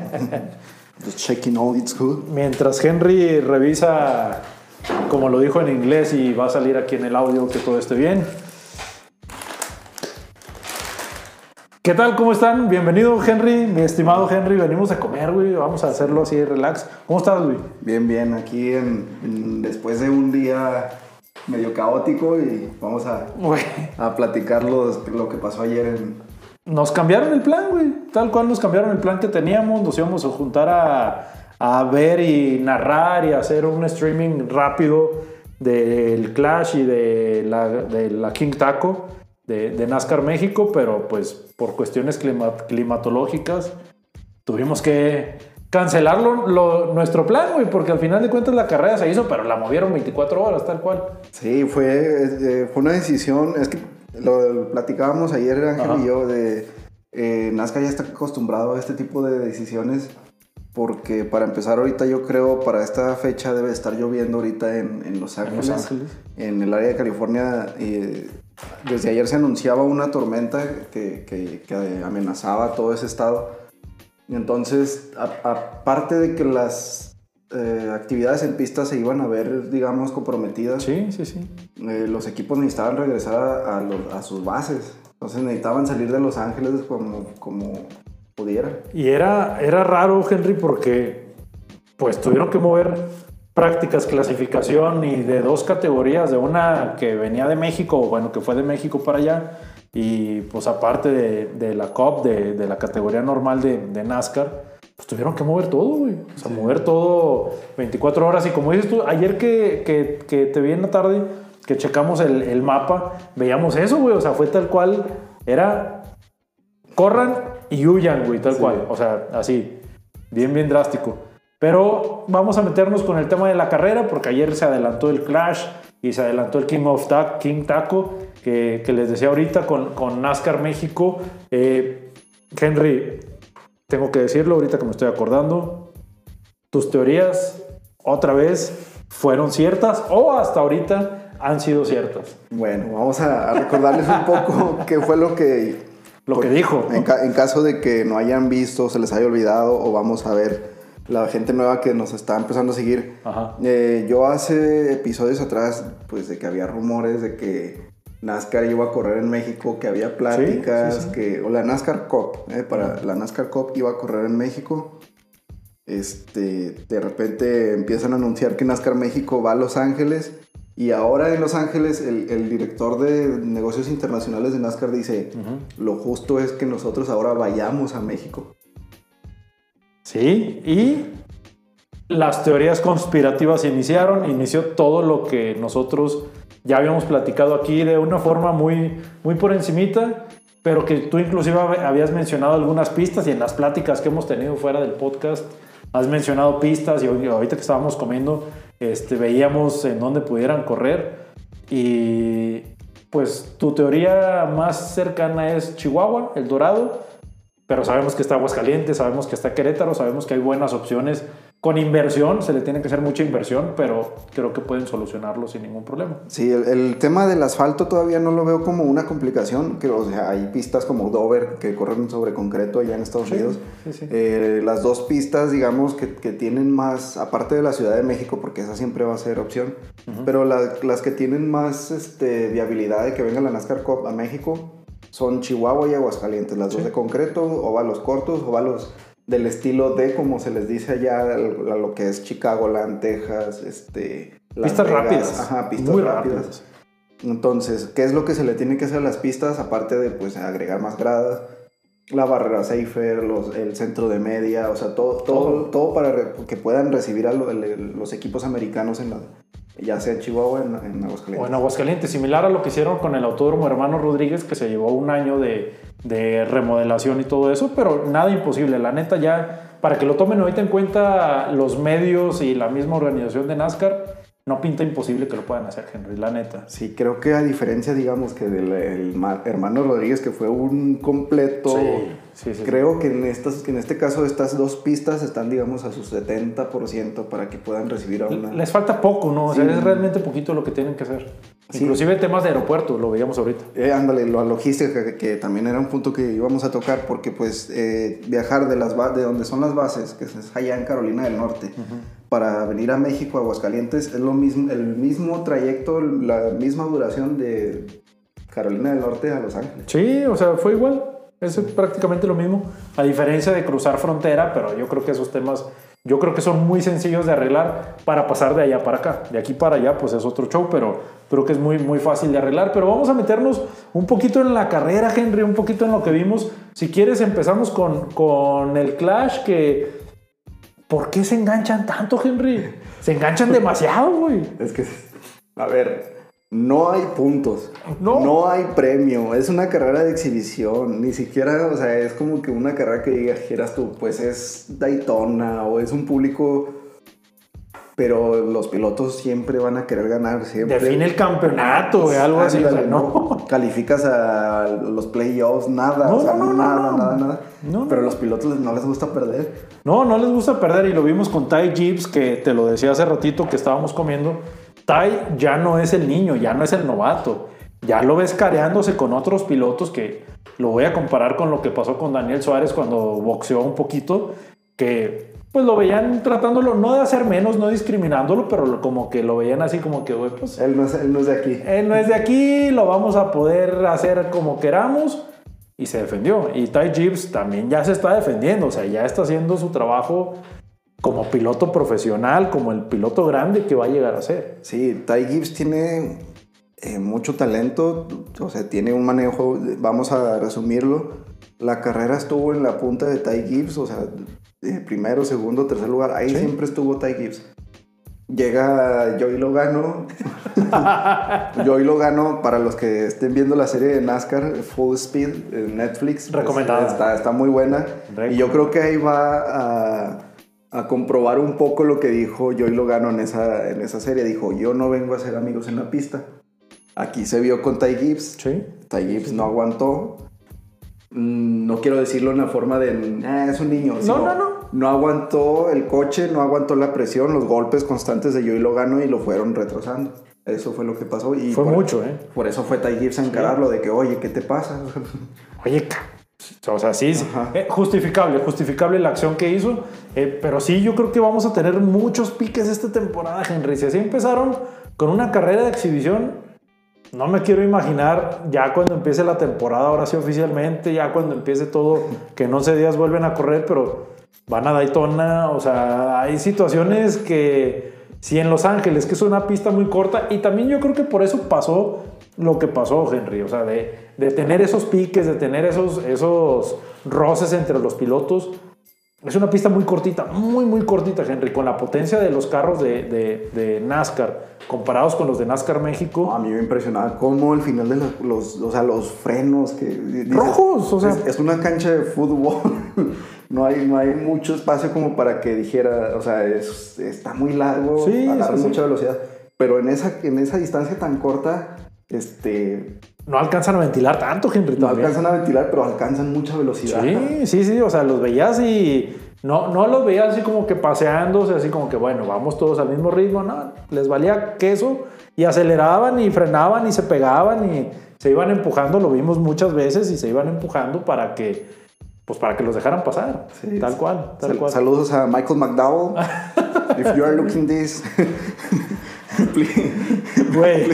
Just checking all it's good. Mientras Henry revisa, como lo dijo en inglés y va a salir aquí en el audio, que todo esté bien. ¿Qué tal? ¿Cómo están? Bienvenido, Henry, mi estimado Henry. Venimos a comer, güey. Vamos a hacerlo así, relax. ¿Cómo estás, güey? Bien. Aquí después de un día medio caótico y vamos a platicar lo que pasó ayer Nos cambiaron el plan, güey. Tal cual nos cambiaron el plan que teníamos. Nos íbamos a juntar a ver y narrar y hacer un streaming rápido del Clash y de la King Taco de NASCAR México, pero pues por cuestiones climatológicas tuvimos que cancelar nuestro plan, güey, porque al final de cuentas la carrera se hizo, pero la movieron 24 horas, tal cual. Sí, fue una decisión, es que lo platicábamos ayer Ángel y yo, NASCAR ya está acostumbrado a este tipo de decisiones, porque para empezar ahorita yo creo para esta fecha debe estar lloviendo ahorita en Los Ángeles, en el área de California. Desde ayer se anunciaba una tormenta que amenazaba todo ese estado. Y entonces, aparte de que las actividades en pista se iban a ver, digamos, comprometidas, sí. Los equipos necesitaban regresar a sus bases. Entonces necesitaban salir de Los Ángeles como pudieran. Y era raro, Henry, porque pues tuvieron que mover prácticas, clasificación y de dos categorías, de una que venía de México, bueno, que fue de México para allá, y pues aparte de la Cup, de la categoría normal de NASCAR, pues tuvieron que mover todo, güey. O sea, mover todo 24 horas. Y como dices tú, ayer que te vi en la tarde, que checamos el mapa, veíamos eso, güey. O sea, fue tal cual, era corran y huyan, güey, tal cual. O sea, así, bien drástico. Pero vamos a meternos con el tema de la carrera, porque ayer se adelantó el Clash y se adelantó el King Taco, que les decía ahorita con NASCAR México. Henry, tengo que decirlo ahorita que me estoy acordando, tus teorías otra vez fueron ciertas o hasta ahorita han sido ciertas. Bueno, vamos a recordarles un poco qué fue lo que dijo, ¿no? En caso de que no hayan visto, se les haya olvidado, o vamos a ver la gente nueva que nos está empezando a seguir. Yo hace episodios atrás, pues de que había rumores de que NASCAR iba a correr en México, que había pláticas, o la NASCAR Cup, para la NASCAR Cup iba a correr en México. De repente empiezan a anunciar que NASCAR México va a Los Ángeles, y ahora en Los Ángeles el director de negocios internacionales de NASCAR dice, lo justo es que nosotros ahora vayamos a México. Sí, y las teorías conspirativas inició todo lo que nosotros ya habíamos platicado aquí de una forma muy por encimita, pero que tú inclusive habías mencionado algunas pistas, y en las pláticas que hemos tenido fuera del podcast has mencionado pistas, y ahorita que estábamos comiendo veíamos en dónde pudieran correr, y pues tu teoría más cercana es Chihuahua, El Dorado, pero sabemos que está Aguascalientes, sabemos que está Querétaro, sabemos que hay buenas opciones. Con inversión, se le tiene que hacer mucha inversión, pero creo que pueden solucionarlo sin ningún problema. Sí, el tema del asfalto todavía no lo veo como una complicación. O sea, hay pistas como Dover que corren sobre concreto allá en Estados Unidos. Sí. Las dos pistas, digamos, que tienen más, aparte de la Ciudad de México, porque esa siempre va a ser opción, pero las que tienen más viabilidad de que venga la NASCAR Cup a México son Chihuahua y Aguascalientes. Las dos de concreto, óvalos cortos, óvalos del estilo de, como se les dice allá, a lo que es Chicagoland, Texas, pistas rápidas. Ajá, pistas muy rápidas. Entonces, ¿qué es lo que se le tiene que hacer a las pistas? Aparte de, pues, agregar más gradas, la barrera safer, el centro de media, o sea, todo para que puedan recibir a los equipos americanos ya sea en Chihuahua o en Aguascalientes. O en Aguascalientes, similar a lo que hicieron con el Autódromo Hermano Rodríguez, que se llevó un año de remodelación y todo eso, pero nada imposible. La neta, ya para que lo tomen ahorita en cuenta los medios y la misma organización de NASCAR, no pinta imposible que lo puedan hacer, Henry, la neta. Sí, creo que a diferencia, digamos, que del Hermano Rodríguez, que fue un completo, sí. Creo que en este caso estas dos pistas están, digamos, a su 70% para que puedan recibir a una... Les falta poco, ¿no? O sea, es realmente poquito lo que tienen que hacer. Sí. Inclusive temas de aeropuerto, lo veíamos ahorita. Ándale, la logística, que también era un punto que íbamos a tocar, porque pues viajar de donde son las bases, que es allá en Carolina del Norte, para venir a México, a Aguascalientes, es lo mismo, el mismo trayecto, la misma duración de Carolina del Norte a Los Ángeles. Sí, o sea, fue igual. Es prácticamente lo mismo, a diferencia de cruzar frontera, pero yo creo que esos temas, yo creo que son muy sencillos de arreglar para pasar de allá para acá. De aquí para allá, pues es otro show, pero creo que es muy, muy fácil de arreglar. Pero vamos a meternos un poquito en la carrera, Henry, un poquito en lo que vimos. Si quieres, empezamos con el Clash, que... ¿Por qué se enganchan tanto, Henry? Se enganchan demasiado, güey. Es que, a ver... No hay puntos, no hay premio, es una carrera de exhibición, ni siquiera, o sea, es como que una carrera que dijeras tú, pues es Daytona o es un público, pero los pilotos siempre van a querer ganar, siempre. Define el campeonato, güey, algo así, o sea, no. Calificas a los playoffs, nada, nada. No, pero a los pilotos no les gusta perder. No les gusta perder, y lo vimos con Ty Gibbs, que te lo decía hace ratito que estábamos comiendo. Ty ya no es el niño, ya no es el novato. Ya lo ves careándose con otros pilotos, que lo voy a comparar con lo que pasó con Daniel Suárez cuando boxeó un poquito, que pues lo veían tratándolo no de hacer menos, no discriminándolo, pero como que lo veían así como que, güey, pues... Él no es de aquí. Él no es de aquí, lo vamos a poder hacer como queramos. Y se defendió. Y Ty Gibbs también ya se está defendiendo, o sea, ya está haciendo su trabajo como piloto profesional, como el piloto grande que va a llegar a ser. Sí, Ty Gibbs tiene mucho talento, o sea, tiene un manejo, vamos a resumirlo. La carrera estuvo en la punta de Ty Gibbs, o sea, primero, segundo, tercer lugar, ahí siempre estuvo Ty Gibbs. Llega Joey Logano. Joey Logano, para los que estén viendo la serie de NASCAR, Full Speed, en Netflix. Recomendada. Está muy buena. Y yo creo que ahí va a comprobar un poco lo que dijo Joey Logano en esa serie. Dijo, yo no vengo a hacer amigos en la pista. Aquí se vio con Ty Gibbs. Sí. Ty Gibbs no aguantó. No quiero decirlo en la forma de es un niño. No aguantó el coche, no aguantó la presión, los golpes constantes de Joey Logano y lo fueron retrasando. Eso fue lo que pasó. Y fue mucho, Por eso fue Ty Gibbs a encararlo, de que, oye, ¿qué te pasa? Oye, o sea, sí, justificable la acción que hizo, pero sí, yo creo que vamos a tener muchos piques esta temporada, Henry. Si así empezaron con una carrera de exhibición, no me quiero imaginar ya cuando empiece la temporada, ahora sí oficialmente, ya cuando empiece todo, que en 11 días vuelven a correr, pero van a Daytona. O sea, hay situaciones que, si en Los Ángeles, que es una pista muy corta, y también yo creo que por eso pasó lo que pasó, Henry, o sea, de tener esos piques, de tener esos roces entre los pilotos. Es una pista muy cortita, muy cortita, Henry, con la potencia de los carros de NASCAR comparados con los de NASCAR México. A mí me impresionaba cómo al final de los frenos que dices, rojos, o sea, es una cancha de fútbol. no hay mucho espacio como para que dijera, o sea, está muy largo, agarra mucha velocidad, pero en esa distancia tan corta, no alcanzan a ventilar tanto, Henry. No alcanzan a ventilar, pero alcanzan mucha velocidad. Sí, o sea, los veías y no los veías así como que paseándose, así como que, bueno, vamos todos al mismo ritmo. No, les valía queso y aceleraban y frenaban y se pegaban y se iban empujando. Lo vimos muchas veces y se iban empujando para que los dejaran pasar. Sí, tal cual. Saludos a Michael McDowell. If you are looking this, please. Güey.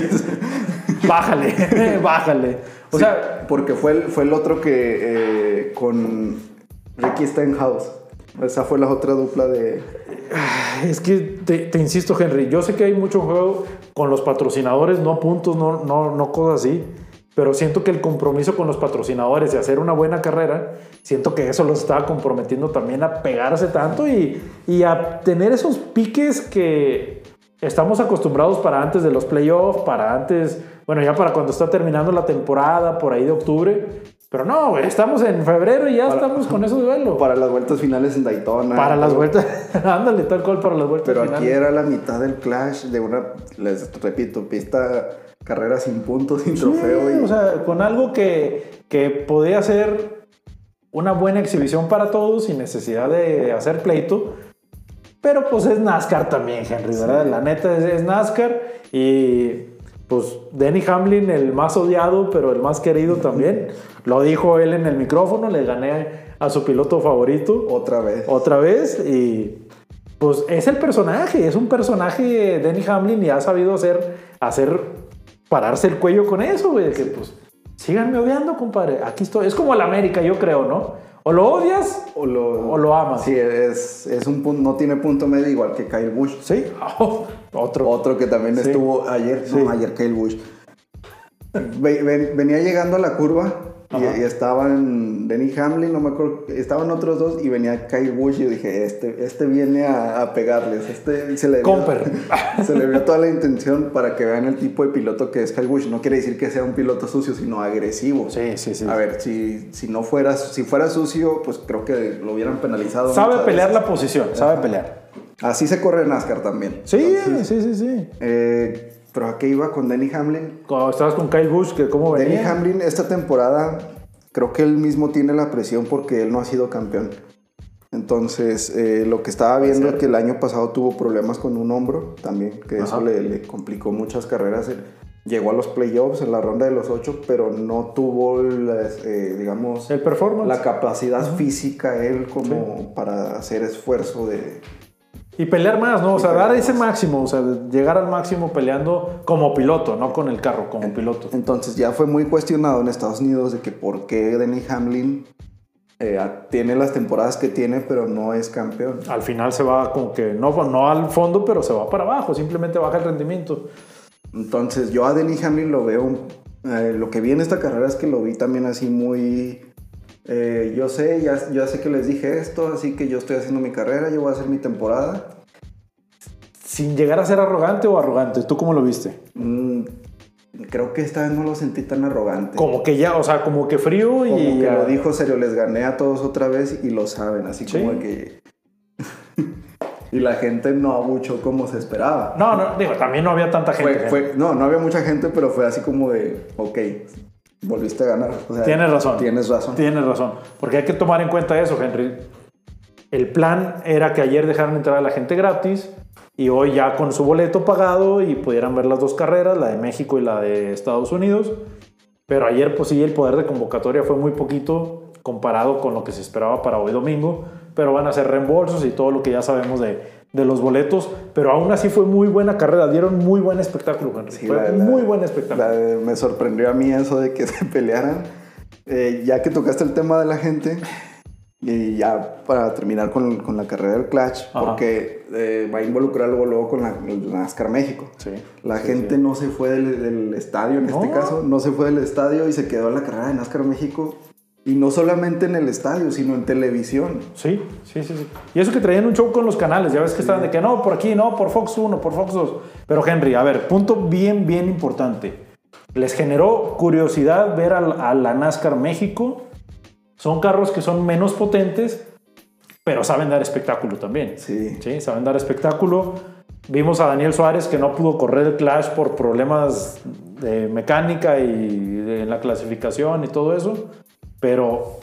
Bájale. O sea, porque fue el otro que con Ricky Stenhouse. Esa fue la otra dupla de... Es que te insisto, Henry, yo sé que hay mucho juego con los patrocinadores, no puntos, no cosas así, pero siento que el compromiso con los patrocinadores de hacer una buena carrera, siento que eso los estaba comprometiendo también a pegarse tanto y a tener esos piques que estamos acostumbrados para antes de los playoffs, para antes, bueno, ya para cuando está terminando la temporada, por ahí de octubre. Pero no, güey, estamos en febrero y ya estamos con esos duelos. Para las vueltas finales en Daytona. Para las vueltas, ándale, tal cual para las vueltas finales. Pero aquí era la mitad del Clash de una, les repito, pista, carrera sin puntos, sin trofeo. O sea, con algo que podía ser una buena exhibición para todos sin necesidad de hacer pleito. Pero pues es NASCAR también, Henry, ¿verdad? Sí. La neta es NASCAR y pues Denny Hamlin, el más odiado, pero el más querido también. Lo dijo él en el micrófono, le gané a su piloto favorito. Otra vez, y pues es el personaje, es un personaje Denny Hamlin y ha sabido hacer pararse el cuello con eso, güey, que pues síganme odiando, compadre, aquí estoy. Es como el América, yo creo, ¿no? O lo odias o lo amas. Sí, es un punto, no tiene punto medio, igual que Kyle Busch. Sí, otro que también estuvo ayer, ayer Kyle Busch. Venía llegando a la curva y estaban Denny Hamlin, no me acuerdo, estaban otros dos y venía Kyle Busch y yo dije, este viene a pegarles, se le vio toda la intención para que vean el tipo de piloto que es Kyle Busch. No quiere decir que sea un piloto sucio, sino agresivo. Sí. A ver, si fuera sucio, pues creo que lo hubieran penalizado. Sabe pelear la posición, sabe pelear. Así se corre en NASCAR también. Sí, entonces, sí. Pero ¿a qué iba con Denny Hamlin? Cuando estabas con Kyle Busch, ¿cómo venía? Denny Hamlin esta temporada, creo que él mismo tiene la presión porque él no ha sido campeón. Entonces, lo que estaba viendo es que el año pasado tuvo problemas con un hombro también, que eso le complicó muchas carreras. Llegó a los playoffs en la ronda de los 8, pero no tuvo, digamos, el performance, la capacidad física él como para hacer esfuerzo de... Y pelear más, ¿no? O sea, dar ese máximo, o sea, llegar al máximo peleando como piloto, no con el carro, como piloto. Entonces ya fue muy cuestionado en Estados Unidos de que por qué Denny Hamlin tiene las temporadas que tiene, pero no es campeón. Al final se va como que, no al fondo, pero se va para abajo, simplemente baja el rendimiento. Entonces yo a Denny Hamlin lo veo, lo que vi en esta carrera es que lo vi también así muy... yo ya sé que les dije esto, así que yo estoy haciendo mi carrera, yo voy a hacer mi temporada. Sin llegar a ser arrogante o arrogante, ¿tú cómo lo viste? Creo que esta vez no lo sentí tan arrogante. Como que ya, o sea, como que frío como y... Como que lo dijo serio, les gané a todos otra vez y lo saben, así como que... Y la gente no abuchó como se esperaba. No, digo, también no había tanta gente. No había mucha gente, pero fue así como de, ok, volviste a ganar. O sea, Tienes razón. Tienes razón. Porque hay que tomar en cuenta eso, Henry. El plan era que ayer dejaran entrar a la gente gratis y hoy ya con su boleto pagado y pudieran ver las dos carreras, la de México y la de Estados Unidos. Pero ayer, pues sí, el poder de convocatoria fue muy poquito comparado con lo que se esperaba para hoy domingo. Pero van a ser reembolsos y todo lo que ya sabemos de los boletos. Pero aún así fue muy buena carrera. Dieron muy buen espectáculo, Henry. Sí, fue muy buen espectáculo. Me sorprendió a mí eso de que se pelearan. Ya que tocaste el tema de la gente, y ya para terminar con la carrera del Clutch, porque va a involucrar luego con el NASCAR México. Sí, la gente no se fue del estadio, en este caso, no se fue del estadio y se quedó en la carrera de NASCAR México. Y no solamente en el estadio, sino en televisión. Sí. Y eso que traían un show con los canales. Ya ves que estaban de que no, por aquí, no, por Fox 1, por Fox 2. Pero Henry, a ver, punto bien importante. Les generó curiosidad ver a la NASCAR México. Son carros que son menos potentes, pero saben dar espectáculo también. Sí, saben dar espectáculo. Vimos a Daniel Suárez que no pudo correr el Clash por problemas de mecánica y en la clasificación y todo eso. Pero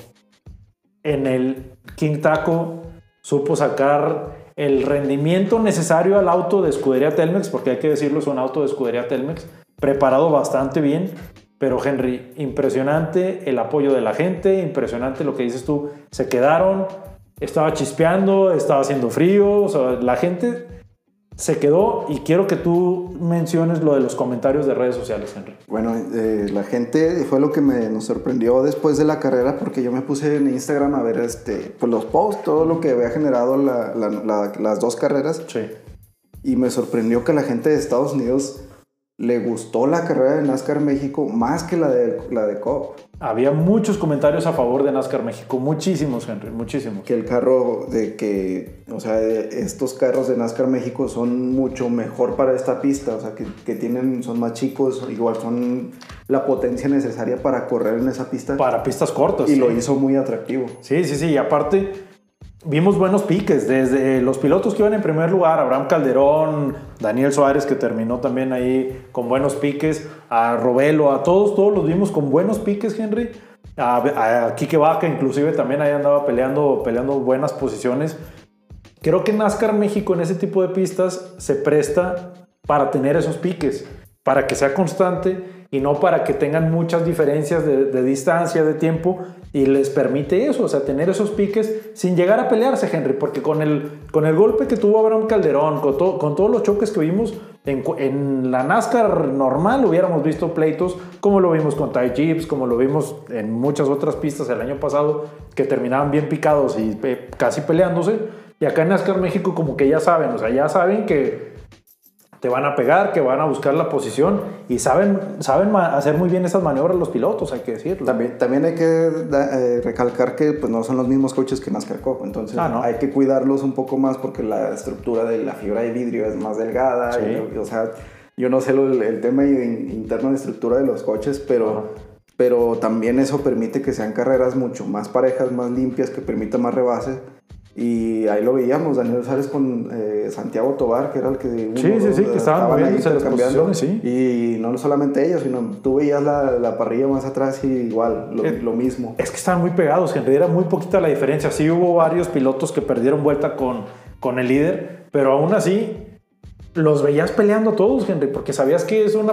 en el King Taco supo sacar el rendimiento necesario al auto de escudería Telmex, porque hay que decirlo, es un auto de escudería Telmex, preparado bastante bien. Pero Henry, impresionante el apoyo de la gente, impresionante lo que dices tú, se quedaron, estaba chispeando, estaba haciendo frío, o sea, la gente se quedó. Y quiero que tú menciones lo de los comentarios de redes sociales, Henry. Bueno, la gente fue lo que nos sorprendió después de la carrera, porque yo me puse en Instagram a ver pues los posts, todo lo que había generado las dos carreras. Sí. Y me sorprendió que la gente de Estados Unidos le gustó la carrera de NASCAR México más que la de Cup. Había muchos comentarios a favor de NASCAR México, muchísimos, Henry, muchísimos. Que el carro estos carros de NASCAR México son mucho mejor para esta pista, o sea, son más chicos, igual son la potencia necesaria para correr en esa pista. Para pistas cortas. Y lo hizo muy atractivo. Sí, y aparte vimos buenos piques, desde los pilotos que iban en primer lugar, Abraham Calderón, Daniel Suárez, que terminó también ahí con buenos piques, a Robelo, a todos los vimos con buenos piques, Henry, a Quique Vaca inclusive también ahí andaba peleando buenas posiciones. Creo que NASCAR México en ese tipo de pistas se presta para tener esos piques. para que sea constante y no para que tengan muchas diferencias de distancia, de tiempo, y les permite eso, o sea, tener esos piques sin llegar a pelearse, Henry, porque con el golpe que tuvo Abraham Calderón, con todos los choques que vimos en la NASCAR normal, hubiéramos visto pleitos como lo vimos con Ty Gibbs, como lo vimos en muchas otras pistas el año pasado, que terminaban bien picados y casi peleándose, y acá en NASCAR México como que ya saben, o sea, ya saben que te van a pegar, que van a buscar la posición y saben hacer muy bien esas maniobras los pilotos, hay que decirlo. También hay que recalcar que pues, no son los mismos coches que NASCAR Cup, entonces no. hay que cuidarlos un poco más porque la estructura de la fibra de vidrio es más delgada. Sí. O sea, yo no sé el tema interno de estructura de los coches, pero también eso permite que sean carreras mucho más parejas, más limpias, que permitan más rebases. Y ahí lo veíamos, Daniel Suárez con Santiago Tobar, que era el que... que estaban moviéndose las posiciones, sí. Y no solamente ellos, sino tú veías la parrilla más atrás y igual, lo mismo. Es que estaban muy pegados, Henry, era muy poquita la diferencia. Sí hubo varios pilotos que perdieron vuelta con el líder, pero aún así los veías peleando todos, Henry, porque sabían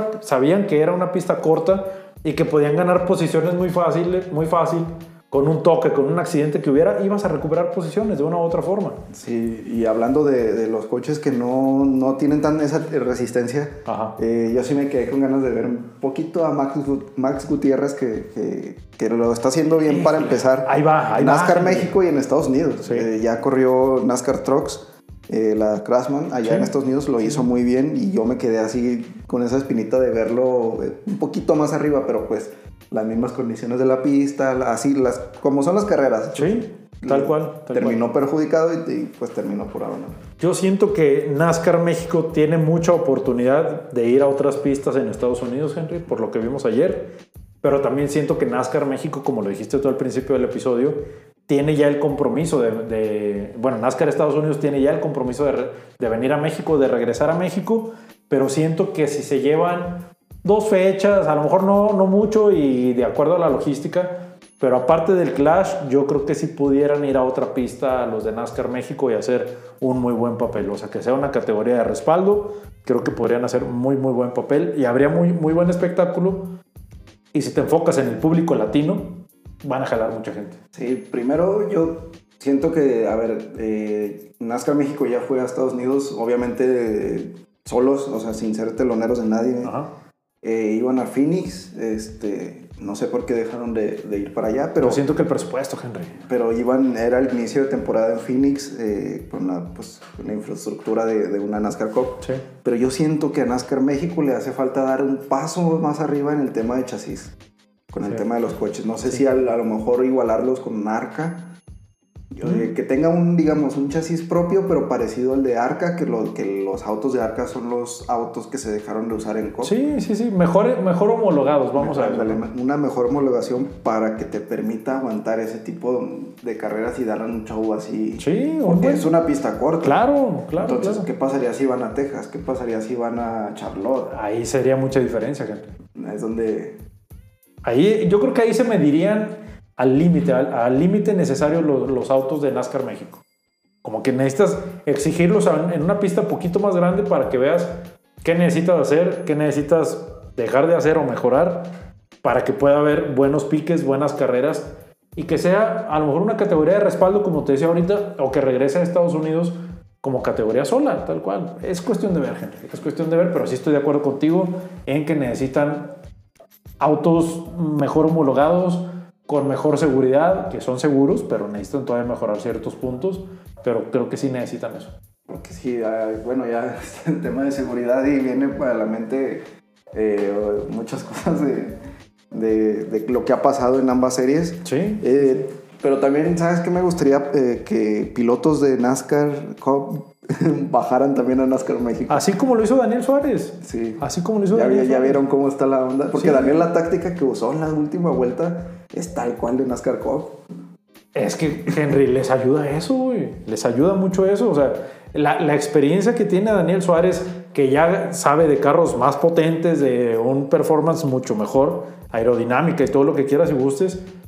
que era una pista corta y que podían ganar posiciones muy fácil. Con un toque, con un accidente que hubiera, ibas a recuperar posiciones de una u otra forma. Sí, y hablando de los coches que no tienen tan esa resistencia, yo sí me quedé con ganas de ver un poquito a Max Gutiérrez, que lo está haciendo bien para empezar. Ahí va. NASCAR México y en Estados Unidos. Sí. Ya corrió NASCAR Trucks, la Craftsman, allá en Estados Unidos lo hizo muy bien, y yo me quedé así con esa espinita de verlo un poquito más arriba, pero pues las mismas condiciones de la pista, así como son las carreras. Sí, tal cual. Terminó perjudicado y pues terminó por ahora. Yo siento que NASCAR México tiene mucha oportunidad de ir a otras pistas en Estados Unidos, Henry, por lo que vimos ayer, pero también siento que NASCAR México, como lo dijiste tú al principio del episodio, tiene ya el compromiso NASCAR Estados Unidos tiene ya el compromiso de venir a México, de regresar a México, pero siento que si se llevan 2 fechas, a lo mejor no mucho y de acuerdo a la logística, pero aparte del Clash, yo creo que si pudieran ir a otra pista los de NASCAR México y hacer un muy buen papel, o sea, que sea una categoría de respaldo, creo que podrían hacer muy buen papel y habría muy buen espectáculo. Y si te enfocas en el público latino, van a jalar mucha gente. Sí, primero yo siento que, NASCAR México ya fue a Estados Unidos, obviamente solos, o sea, sin ser teloneros de nadie. Iban a Phoenix, no sé por qué dejaron de ir para allá, pero... Yo siento que el presupuesto, Henry. Pero era el inicio de temporada en Phoenix, con la infraestructura de una NASCAR Cup. Sí. Pero yo siento que a NASCAR México le hace falta dar un paso más arriba en el tema de chasis, con el tema de los coches. No sé si a lo mejor igualarlos con ARCA. Que tenga un chasis propio, pero parecido al de ARCA, que los autos de ARCA son los autos que se dejaron de usar en COP. Sí, mejor homologados, vamos a ver. Una mejor homologación para que te permita aguantar ese tipo de carreras y darle un show así. Sí, porque es una pista corta. Claro. Entonces, ¿qué pasaría si van a Texas? ¿Qué pasaría si van a Charlotte? Ahí sería mucha diferencia, gente. Es donde... Yo creo que ahí se medirían al límite necesario los autos de NASCAR México. Como que necesitas exigirlos en una pista un poquito más grande para que veas qué necesitas hacer, qué necesitas dejar de hacer o mejorar para que pueda haber buenos piques, buenas carreras y que sea a lo mejor una categoría de respaldo, como te decía ahorita, o que regrese a Estados Unidos como categoría sola, tal cual. Es cuestión de ver, gente. Es cuestión de ver, pero sí estoy de acuerdo contigo en que necesitan autos mejor homologados, con mejor seguridad, que son seguros, pero necesitan todavía mejorar ciertos puntos, pero creo que sí necesitan eso. Porque sí, ya el tema de seguridad y viene para la mente muchas cosas de lo que ha pasado en ambas series. Sí. Pero también, ¿sabes qué? Me gustaría que pilotos de NASCAR Cup bajaran también a NASCAR México. Así como lo hizo Daniel Suárez. Sí. Así como lo hizo Daniel Suárez. Ya vieron cómo está la onda. Porque sí. Daniel, la táctica que usó en la última vuelta es tal cual de NASCAR Cup. Es que, Henry, les ayuda eso, güey. Les ayuda mucho eso. O sea, la experiencia que tiene Daniel Suárez, que ya sabe de carros más potentes, de un performance mucho mejor, aerodinámica y todo lo que quieras y gustes,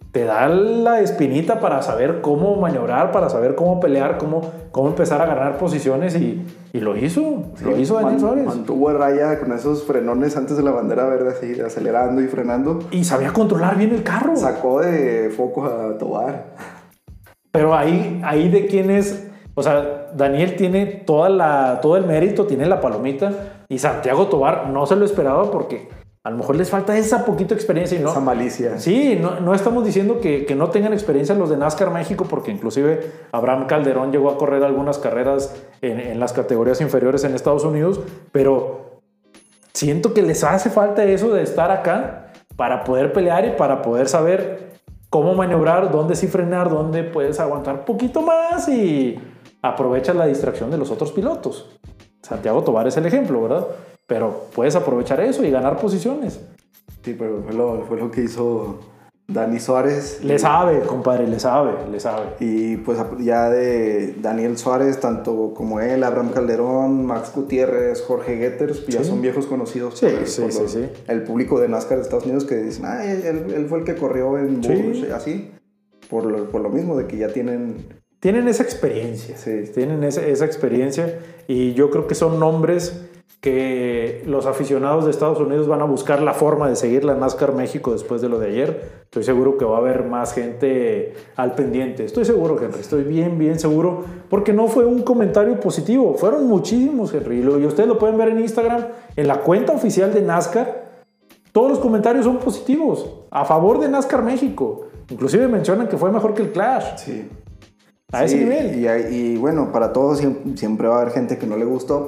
te da la espinita para saber cómo maniobrar, para saber cómo pelear, cómo empezar a ganar posiciones y lo hizo. Sí, lo hizo Daniel Suárez. Mantuvo raya con esos frenones antes de la bandera verde, así, acelerando y frenando. Y sabía controlar bien el carro. Sacó de focos a Tobar. Pero ahí de quién es... O sea, Daniel tiene todo el mérito, tiene la palomita. Y Santiago Tobar no se lo esperaba porque a lo mejor les falta esa poquito experiencia. Y no, esa malicia. Sí, no estamos diciendo que no tengan experiencia los de NASCAR México, porque inclusive Abraham Calderón llegó a correr algunas carreras en las categorías inferiores en Estados Unidos, pero siento que les hace falta eso de estar acá para poder pelear y para poder saber cómo maniobrar, dónde sí frenar, dónde puedes aguantar un poquito más y aprovechas la distracción de los otros pilotos. Santiago Tobar es el ejemplo, ¿verdad? Pero puedes aprovechar eso y ganar posiciones. Sí, pero fue lo que hizo Dani Suárez. Le sabe, compadre, le sabe. Y pues ya de Daniel Suárez, tanto como él, Abraham Calderón, Max Gutiérrez, Jorge Getters, pues ya son viejos conocidos por el público de NASCAR de Estados Unidos que dicen, él fue el que corrió en Busch, así, por lo mismo de que ya tienen esa experiencia. Sí. Tienen esa experiencia y yo creo que son nombres que los aficionados de Estados Unidos van a buscar la forma de seguir la NASCAR México después de lo de ayer. Estoy seguro que va a haber más gente al pendiente. Estoy seguro, Henry. Estoy bien seguro. Porque no fue un comentario positivo. Fueron muchísimos, Henry. Y ustedes lo pueden ver en Instagram, en la cuenta oficial de NASCAR. Todos los comentarios son positivos. A favor de NASCAR México. Inclusive mencionan que fue mejor que el Clash. Sí. A ese nivel. Y bueno, para todos siempre va a haber gente que no le gustó,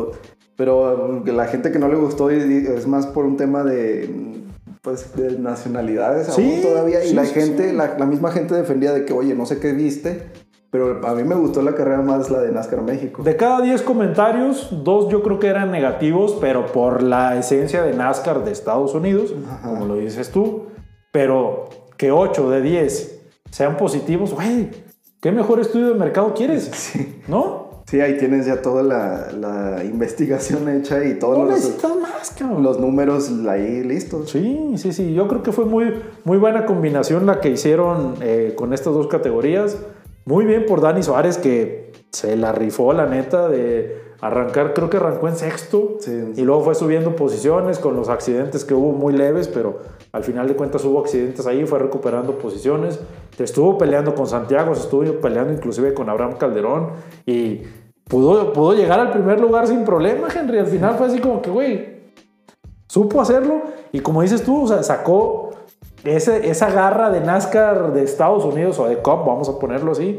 pero la gente que no le gustó es más por un tema de nacionalidades aún todavía. Y la misma gente defendía de que, oye, no sé qué viste, pero a mí me gustó la carrera más la de NASCAR México. De cada 10 comentarios, 2 yo creo que eran negativos, pero por la esencia de NASCAR de Estados Unidos, como lo dices tú. Pero que 8 de 10 sean positivos, güey, ¿qué mejor estudio de mercado quieres? Sí. ¿No? Sí, ahí tienes ya toda la investigación hecha y todos los números ahí listos. Sí. Yo creo que fue muy buena combinación la que hicieron con estas dos categorías. Muy bien por Dani Suárez, que se la rifó, la neta, de arrancar. Creo que arrancó en sexto. Sí. Y luego fue subiendo posiciones con los accidentes que hubo muy leves, pero al final de cuentas hubo accidentes ahí, fue recuperando posiciones. Estuvo peleando con Santiago, se estuvo peleando inclusive con Abraham Calderón y pudo llegar al primer lugar sin problema, Henry. Al final fue así como que, güey, supo hacerlo y como dices tú, o sea, sacó esa garra de NASCAR de Estados Unidos o de Cup, vamos a ponerlo así,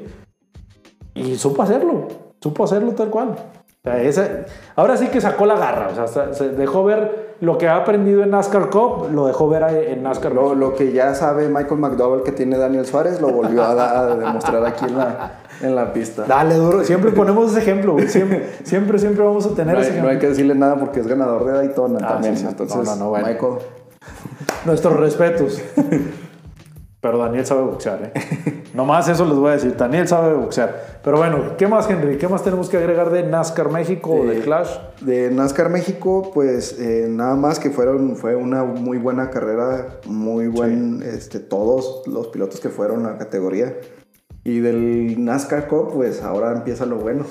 y supo hacerlo tal cual. O sea, ahora sí que sacó la garra, o sea, se dejó ver lo que ha aprendido en NASCAR Cup, lo dejó ver en NASCAR. Lo que ya sabe Michael McDowell que tiene Daniel Suárez, lo volvió a demostrar aquí en la pista. Dale duro, siempre ponemos ese ejemplo, güey. Siempre vamos a tener ese ejemplo. No hay que decirle nada porque es ganador de Daytona también. Sí. Entonces, no, bueno. Michael. Nuestros respetos. Pero Daniel sabe boxear, Nomás eso les voy a decir. Daniel sabe boxear. Pero bueno, ¿qué más, Henry? ¿Qué más tenemos que agregar de NASCAR México o de Clash? De NASCAR México, pues nada más que fue una muy buena carrera. Muy buen, todos los pilotos que fueron a la categoría. Y del NASCAR Cup, pues ahora empieza lo bueno.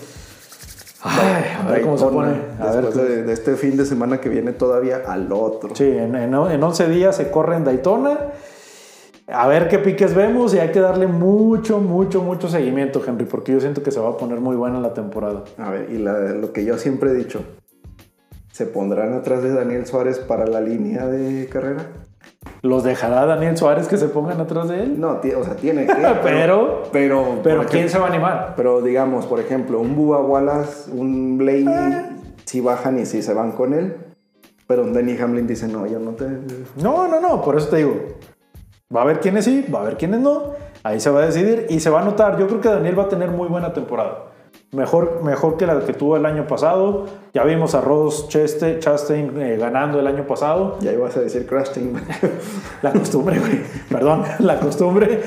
A ver cómo se pone. Después de este fin de semana que viene todavía al otro. Sí, en 11 días se corre en Daytona. A ver qué piques vemos y hay que darle mucho seguimiento, Henry, porque yo siento que se va a poner muy buena la temporada. A ver, y lo que yo siempre he dicho, ¿se pondrán atrás de Daniel Suárez para la línea de carrera? ¿Los dejará Daniel Suárez que se pongan atrás de él? No, o sea, tiene que. pero ¿quién se va a animar? Pero digamos, por ejemplo, un Bubba Wallace, un Blaney, sí bajan y sí se van con él. Pero un Denny Hamlin dice, no, yo no te... No, por eso te digo. Va a haber quienes sí, va a haber quienes no. Ahí se va a decidir y se va a notar. Yo creo que Daniel va a tener muy buena temporada. Mejor que la que tuvo el año pasado. Ya vimos a Ross Chastain ganando el año pasado. Ya ibas a decir Chastain. La costumbre, güey. Perdón, la costumbre.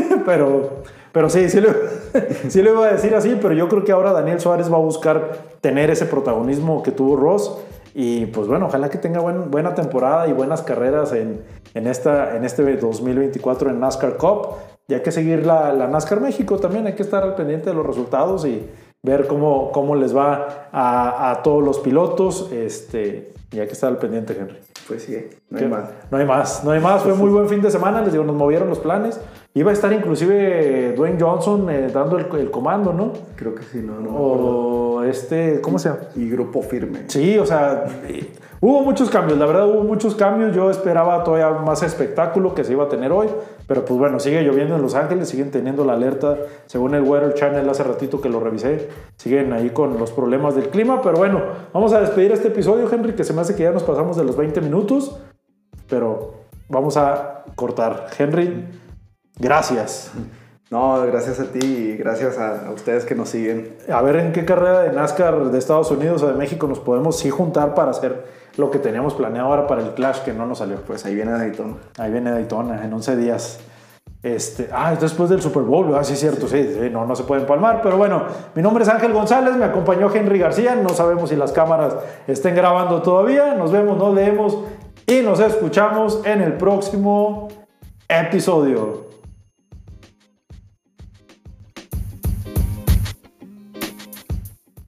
Pero sí lo iba a decir así. Pero yo creo que ahora Daniel Suárez va a buscar tener ese protagonismo que tuvo Ross. Y pues bueno, ojalá que tenga buena temporada y buenas carreras en este 2024 en NASCAR Cup. Y hay que seguir la NASCAR México también, hay que estar al pendiente de los resultados y ver cómo les va a todos los pilotos. Y hay que estar al pendiente, Henry. Pues sí, no hay más. No hay más. Fue muy buen fin de semana, les digo, nos movieron los planes. Iba a estar inclusive Dwayne Johnson dando el comando, ¿no? Creo que sí, no. O ¿cómo se llama? Y Grupo Firme. Sí, o sea, hubo muchos cambios, la verdad hubo muchos cambios. Yo esperaba todavía más espectáculo que se iba a tener hoy, pero pues bueno, sigue lloviendo en Los Ángeles, siguen teniendo la alerta, según el Weather Channel hace ratito que lo revisé, siguen ahí con los problemas del clima, pero bueno, vamos a despedir este episodio, Henry, que se me hace que ya nos pasamos de los 20 minutos, pero vamos a cortar. Henry, gracias. No, gracias a ti y gracias a ustedes que nos siguen. A ver en qué carrera de NASCAR de Estados Unidos o de México nos podemos sí juntar para hacer lo que teníamos planeado ahora para el Clash, que no nos salió. Pues ahí viene Daytona. Ahí viene Daytona en 11 días. Es después del Super Bowl, ¿verdad? Sí, es cierto, sí, no se puede empalmar. Pero bueno, mi nombre es Ángel González, me acompañó Henry García. No sabemos si las cámaras estén grabando todavía. Nos vemos, nos leemos y nos escuchamos en el próximo episodio.